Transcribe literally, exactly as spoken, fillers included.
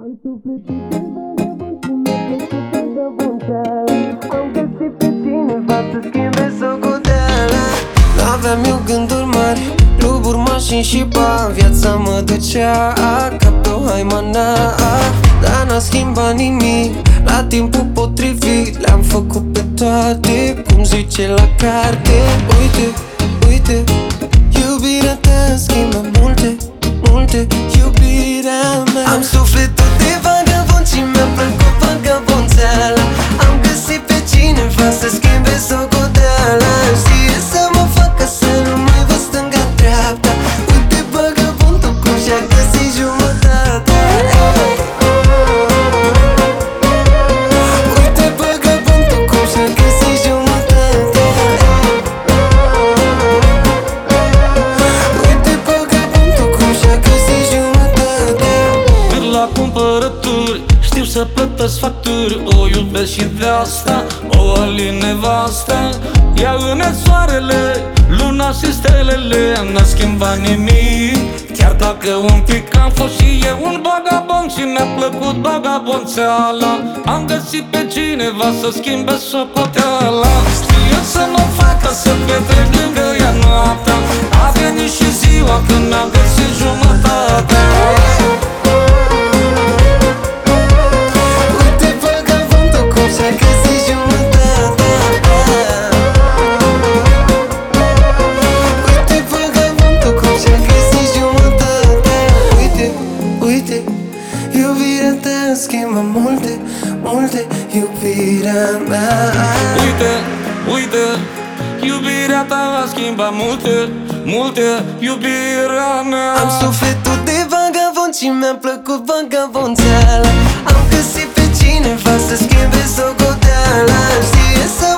Am sufletul de vagabond și mi-a plăcut vagabondeala. Am găsit pe cineva să schimbe socoteala. N-aveam eu gânduri mari, cluburi, mașini și bani. Viața mă ducea ca pe o haimana, dar n-a schimbat nimic. La timpul potrivit le-am făcut pe toate, cum zice la carte. Uite, uite, iubirea ta schimbă multe, multe, iubirea mea. Am sufletul de vagabond și mi-a plăcut vagabondeala. Am găsit pe cineva să schimbe socoteala. Știe să mă facă să nu mai văd stânga-dreapta. Uite vagabondul cum și-a găsit jumătatea. Uite vagabondul cum și-a găsit jumătatea. Uite vagabondul cum și-a găsit jumătatea. Merg la cumpărături, știu să plătesc facturi. O iubesc și de asta, o alin nevasta. Ea îne soarele, luna și stelele. N-a schimbat nimic, chiar dacă un pic. Am fost și eu un vagabond și mi-a plăcut vagabonțeala. Am găsit pe cineva să schimbe socoteala. Știe să mă facă să petrec lângă ea noaptea. A venit și ziua când mi-a găsit jumătatea. Uite vagabondul cum și-a găsit jumătatea. Uite vagabondul cum și-a găsit jumătatea. Uite, uite, iubirea ta schimbă multe, multe, iubirea mea. Uite, uite, iubirea ta va schimba multe, multe, iubirea mea. Am sufletul de vagabond și mi-a plăcut vagabondeala. Am găsit pe cineva să schimbe socoteala. Știe să